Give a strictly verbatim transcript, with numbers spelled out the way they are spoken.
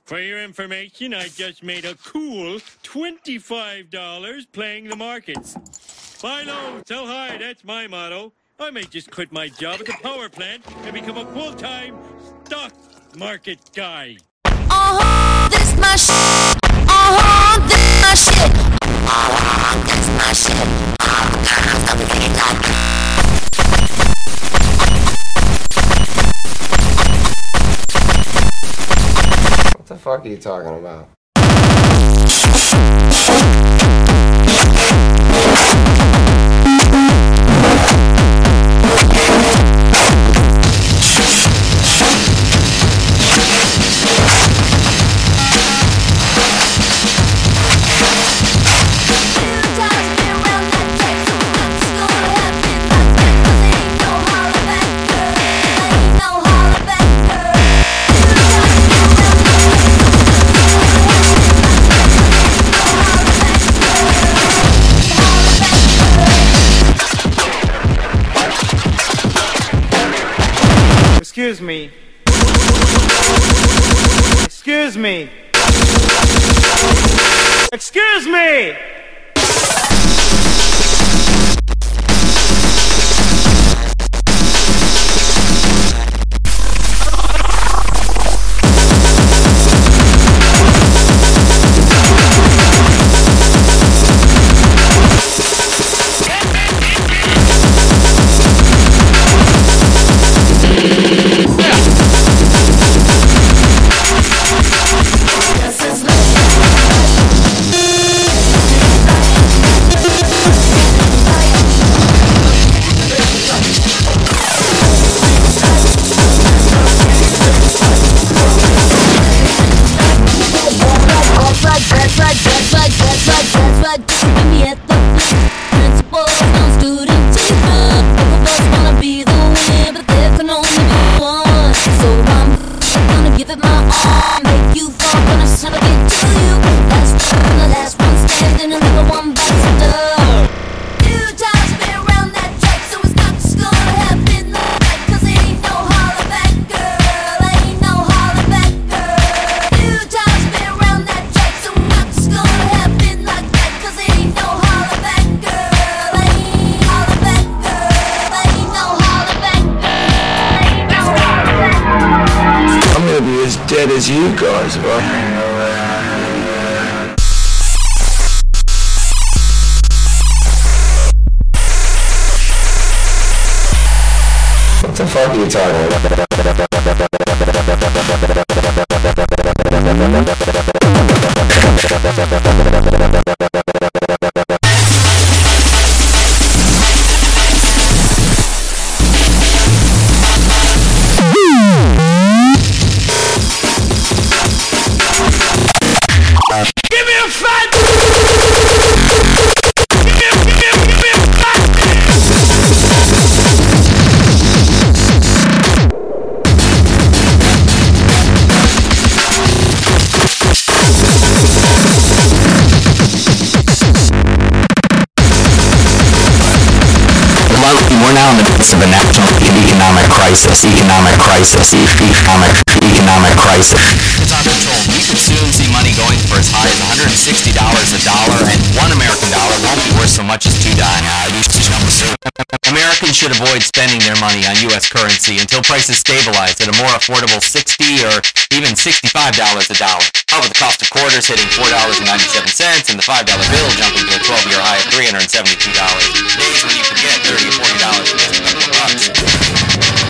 For your information, I just made a cool twenty-five dollars playing the markets. Buy low, sell high, that's my motto. I may just quit my job at the power plant and become a full-time stock market guy. Uh-huh, this my shit. Uh-huh, this my shit. Uh-huh, this my shit. What the fuck are you talking about? Excuse me. Excuse me. Excuse me! Dead as you guys, bro. What the fuck are you talking about? We're now in the midst of a national economic crisis, economic crisis, economic, economic crisis. It's out of control. We could soon see money going for as high as one hundred sixty dollars a dollar, and one American dollar won't be worth so much as two dollars. Americans should avoid spending their money on U S currency until prices stabilize at a more affordable sixty or even sixty-five dollars a dollar. However, the cost of quarters hitting four dollars and ninety-seven cents and the five dollar bill jumping to a twelve-year high of three hundred seventy-two dollars.